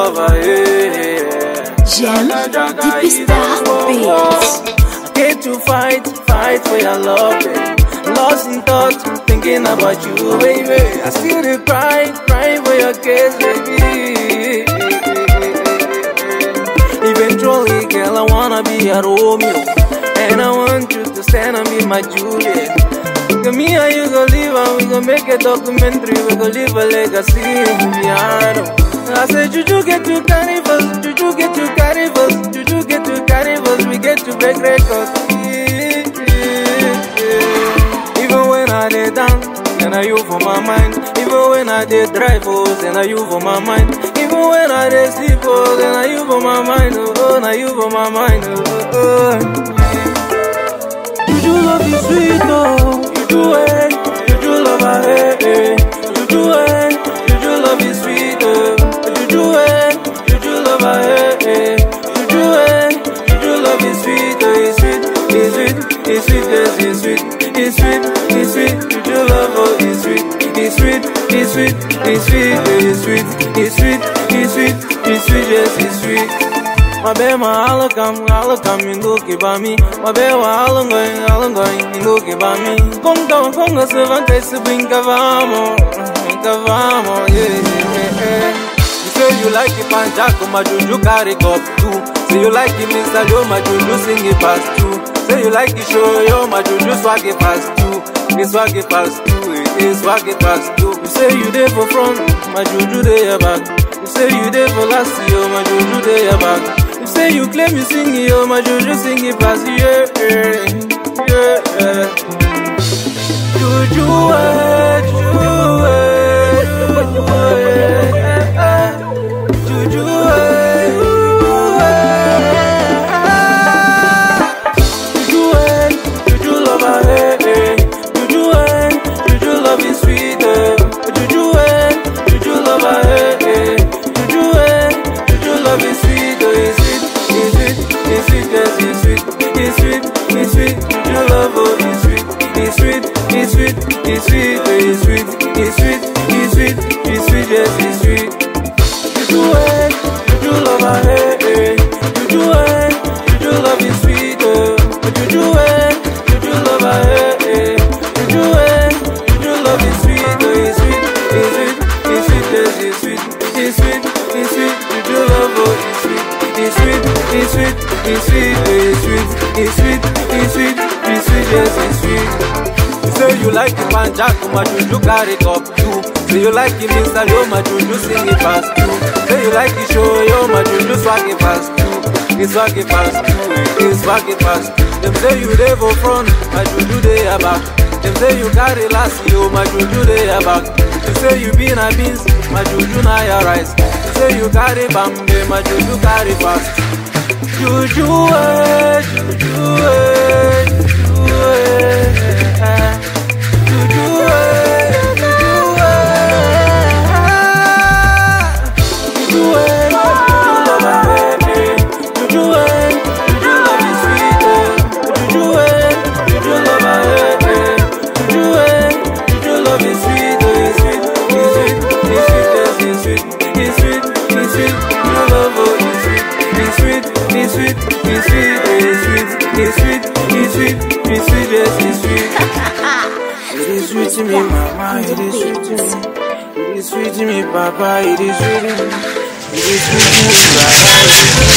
lover, yeah. J'aime Deepstar Beats. I came to fight for your love, baby. Lost in thought, thinking about you, baby. I still dey crying for your kiss, baby. Eventually, girl, I wanna be a Romeo, and I want you to stand and be my Juliet. Cause me and you gon' live and we gon' make a documentary. We gon' leave a legacy in piano. I said, Juju get to carnivals, Juju get to carnivals, Juju get to carnivals. We get to break records. Even when I dey down, then I you for my mind. Even when I dey drive, oh, then I you for my mind. Even when I dey sleep, oh, then I you for my mind. Oh, now you for my mind. Oh. Juju love is sweet, oh. Juju love her, Juju love is sweet, oh. Juju love her, Juju love is sweet, oh. It's sweet, yes, it's sweet, it's sweet. Juju love, oh, it's sweet, it's sweet, it's sweet, it's sweet, it's sweet, it's sweet, it's sweet, yes, it's sweet. My baby, I'll come, you look about me. My baby, I'll going, you look about me. Conga, servante, se brinca, vamos, yeah. You say you like it, Panjaco, my Juju carry cup too. Say you like it, Mr. Yo, my Juju sing it past too. Say you like it, show yo, my Juju swag it past too. It's swag it past too, it's swag it past too. You say you there for front, my Juju there back. You say you there for last year, my Juju there back. You say you claim you sing it, oh, my Juju sing it past, yeah. Juju, Juju love her, Juju love is sweet, Juju love her, Juju love is sweet, oh, it's sweet, yes, it's sweet, it's sweet, it's sweet. Juju love, oh, it's sweet, it's sweet, it's sweet, it's sweet, oh, it's sweet, it's sweet, it's sweet, it's sweet, yes, it's sweet. Juju love her, Juju love is sweet, oh, Juju love her, Juju love is sweet, oh, it's sweet, it's sweet, it's sweet, yes, it's sweet, it's sweet, it's sweet. Juju love, oh, it's sweet. It's sweet, it's sweet, it's sweet, it's sweet, it's sweet, it's sweet, it's sweet, yes, it's sweet. You say you like it, Panjaco, my Juju carry cup too. Say you like it, Mr. Yo, my Juju sing it past too. Say you like it, show yo, my Juju swag it past too. It's swag it past too, it's swag it past. Them say you there for front, my Juju there back. Them say you carry last yo, my Juju there back. You say you been a beans, my Juju na your rice. Say you carry bambe, my Juju carry fast. Juju, It is sweet to me, mama, it is sweet to me. It is sweet to me, papa, it is sweet to me. It is sweet to me, papa.